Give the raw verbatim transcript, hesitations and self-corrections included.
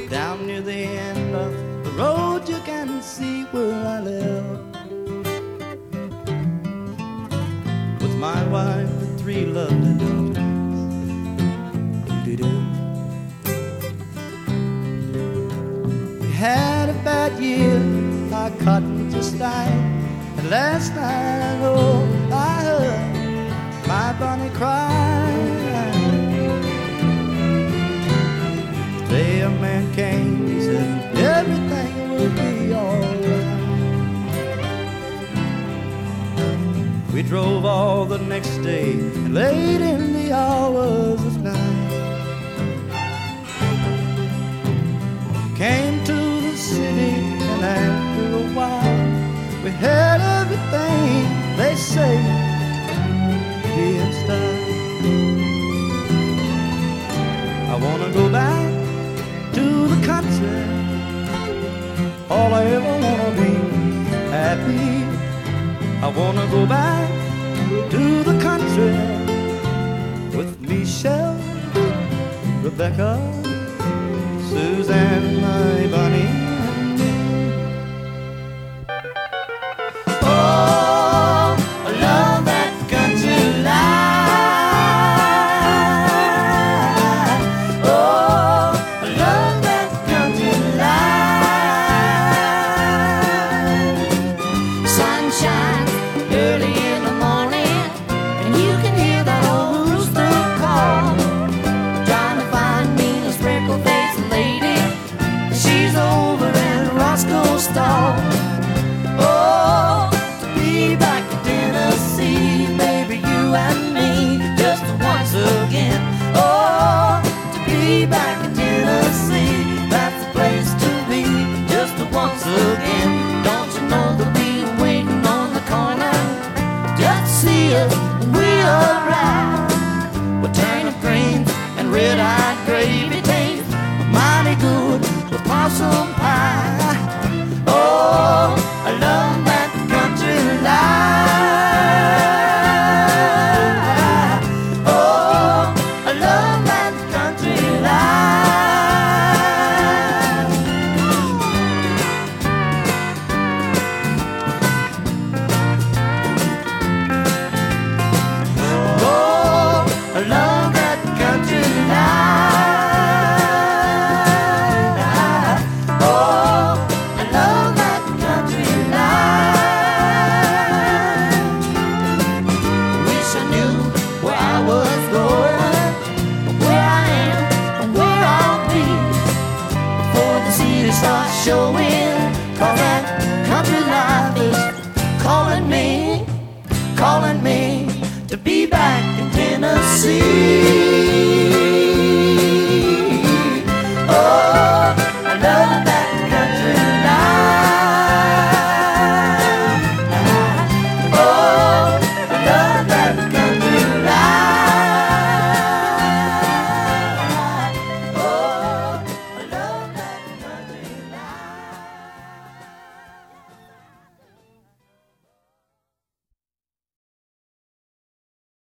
Down near the end of the road you can see where I live, with my wife and three lovely daughters. Do-do-do. We had a bad year, our cotton just died, and last night I know I heard my bunny cry. Today a man came, he said everything will be alright. We drove all the next day, and late in the hours of night came to the city, and after a while we had everything they say be in style. I wanna go back to the country, all I ever wanna be happy. I wanna go back to the country with Michelle, Rebecca, Suzanne,